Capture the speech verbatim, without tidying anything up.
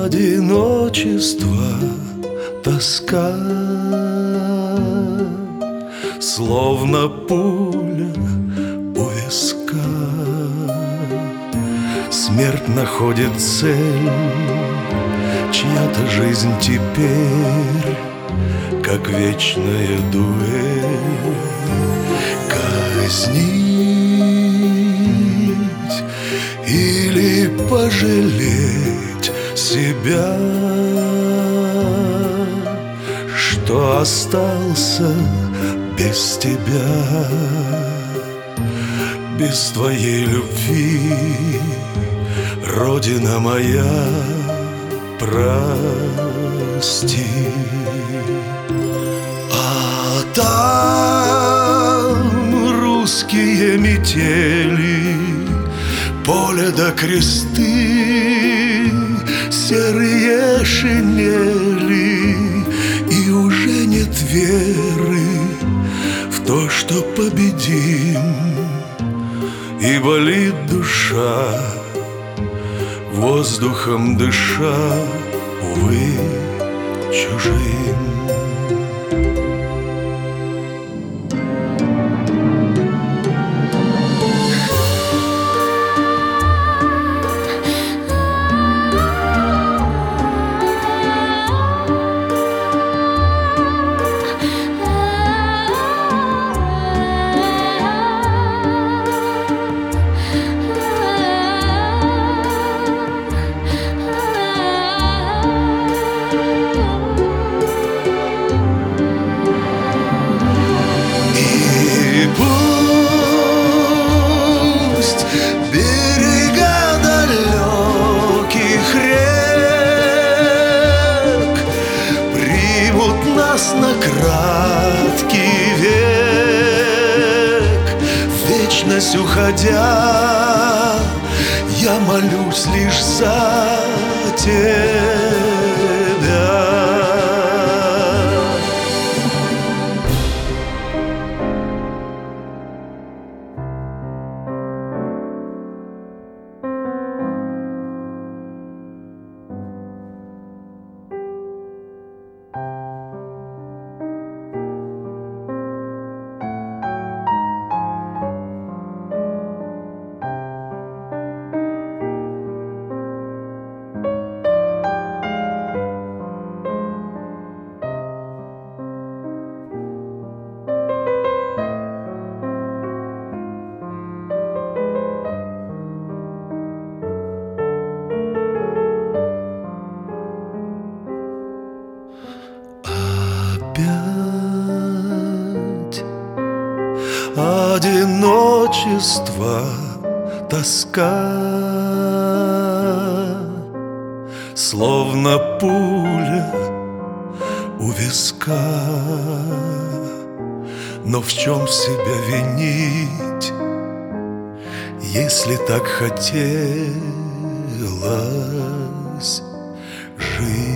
Одиночество, тоска, словно пуля у виска. Смерть находит цель, чья-то жизнь теперь, как вечная дуэль. Казнить или пожалеть себя, что остался без тебя, без твоей любви, Родина моя, прости. А там русские метели, поле до кресты, серые шинели, и уже нет веры в то, что победим. И болит душа, воздухом дыша, увы, чужим. На краткий век, в вечность уходя, я молюсь лишь за тебя. Опять одиночество, тоска, словно пуля у виска. Но в чем себя винить, если так хотелось жить?